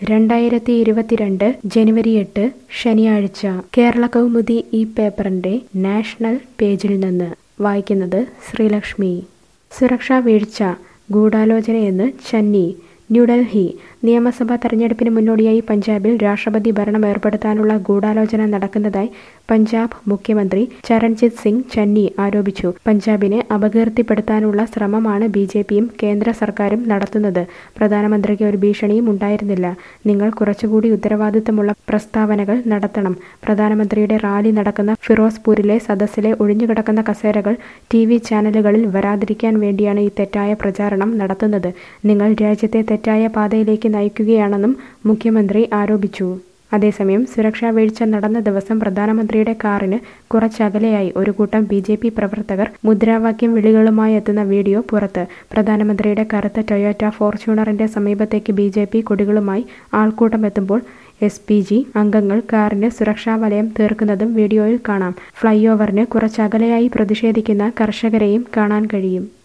2022 ജനുവരി 8 ശനിയാഴ്ച കേരള കൗമുദി ഈ പേപ്പറിന്റെ നാഷണൽ പേജിൽ നിന്ന് വായിക്കുന്നത് ശ്രീലക്ഷ്മി. സുരക്ഷാ വീഴ്ച ഗൂഢാലോചനയെന്ന് ചന്നി. ന്യൂഡൽഹി. നിയമസഭാ തെരഞ്ഞെടുപ്പിന് മുന്നോടിയായി പഞ്ചാബിൽ രാഷ്ട്രപതി ഭരണം ഏർപ്പെടുത്താനുള്ള ഗൂഢാലോചന നടക്കുന്നതായി പഞ്ചാബ് മുഖ്യമന്ത്രി ചരൺജിത് സിംഗ് ചന്നി ആരോപിച്ചു. പഞ്ചാബിനെ അപകീർത്തിപ്പെടുത്താനുള്ള ശ്രമമാണ് ബിജെപിയും കേന്ദ്ര സർക്കാരും നടത്തുന്നത്. പ്രധാനമന്ത്രിക്ക് ഒരു ഭീഷണിയും ഉണ്ടായിരുന്നില്ല. നിങ്ങൾ കുറച്ചുകൂടി ഉത്തരവാദിത്തമുള്ള പ്രസ്താവനകൾ നടത്തണം. പ്രധാനമന്ത്രിയുടെ റാലി നടക്കുന്ന ഫിറോസ്പൂരിലെ സദസ്സിലെ ഒഴിഞ്ഞുകിടക്കുന്ന കസേരകൾ TV ചാനലുകളിൽ വരാതിരിക്കാൻ വേണ്ടിയാണ് ഈ തെറ്റായ പ്രചാരണം നടത്തുന്നത്. നിങ്ങൾ രാജ്യത്തെ തെറ്റായ പാതയിലേക്ക് നയിക്കുകയാണെന്നും മുഖ്യമന്ത്രി ആരോപിച്ചു. അതേസമയം സുരക്ഷാ വീഴ്ച നടന്ന ദിവസം പ്രധാനമന്ത്രിയുടെ കാറിന് കുറച്ചകലെയായി ഒരു കൂട്ടം BJP പ്രവർത്തകർ മുദ്രാവാക്യം വിളികളുമായി എത്തുന്ന വീഡിയോ പുറത്ത്. പ്രധാനമന്ത്രിയുടെ കറുത്ത ടൊയോറ്റ ഫോർച്യൂണറിന്റെ സമീപത്തേക്ക് BJP കൊടികളുമായി ആൾക്കൂട്ടം എത്തുമ്പോൾ SPG അംഗങ്ങൾ കാറിന് സുരക്ഷാ വലയം തീർക്കുന്നതും വീഡിയോയിൽ കാണാം. ഫ്ലൈ ഓവറിന് കുറച്ചകലെയായി പ്രതിഷേധിക്കുന്ന കർഷകരെയും കാണാൻ കഴിയും.